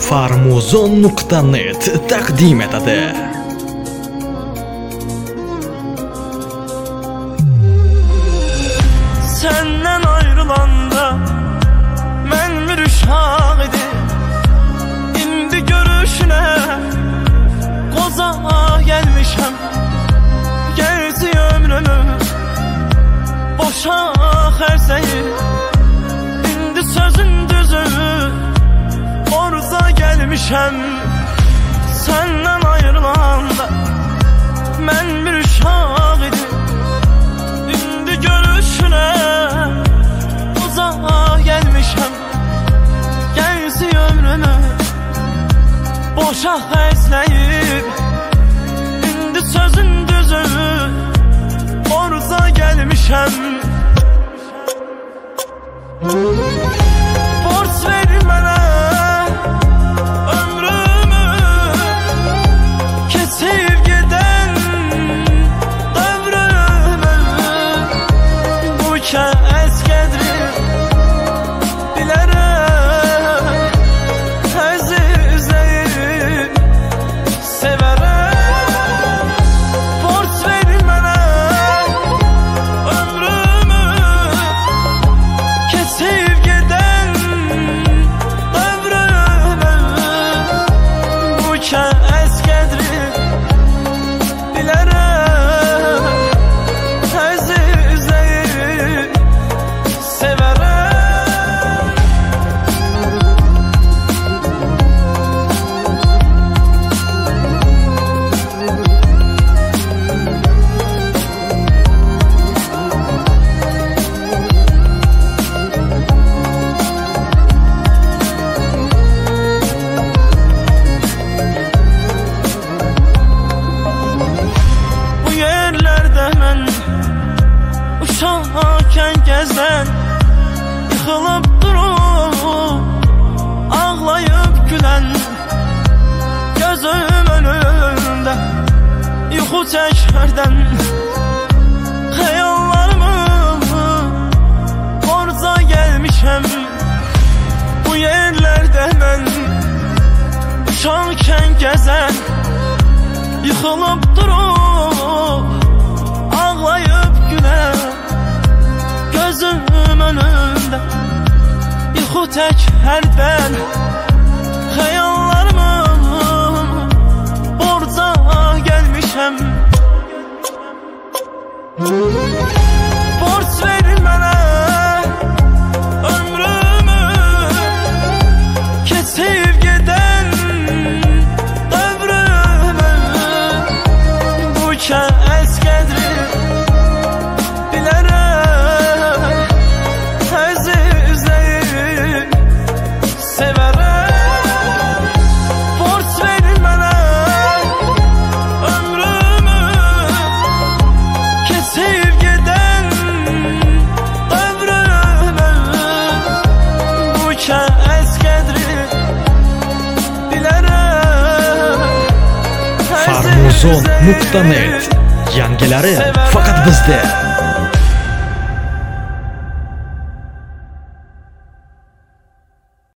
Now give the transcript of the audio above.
Farmuzon.net taqdim etadi. Senden ayrılanda men bir uşaq idi. İndi görüşüne qoza gelmişəm. Gerçi ömrümü boşa xərsəyir. İndi sözün düzü orza gelmişəm. Senden ayrılanda men bir uşaq idi. İndi görüşüne uzağa gelmişəm. Gerçi ömrümü boşa xərcləyib. İndi sözün düzü orza gelmişəm. Borç ver mənə ömrümü, kesib gedən dövrümü. Bu kəs qədri bilərəm, əzizləyib sevərəm. Borç ver mənə ömrümü, kesib gedən dövrümü. Bu kəs qədri bilərəm, əzizləyib sevərəm. Bu yerlərdə mən uşaqkən gəzən, yıxılıb durub ağlayıb gülən, gözüm önündə yuxu çəkərdən xəyallarımı borca gəlmişəm. Bu yerlərdə mən uşaqkən gəzən, yıxılıb durub ağlayıb gülən, gözüm önündə yuxu tək hərdən xəyallarımı borca gəlmişəm. Borc ver mənə ömrümü, kesib gedən dövrümü. Bu kəs qədri bilərəm, əzizləyib sevərəm. Borc ver mənə ömrümü, kesib gedən dövrümü. Bu kəs qədri bilərəm, Farmuzon.net yangilari faqat bizda.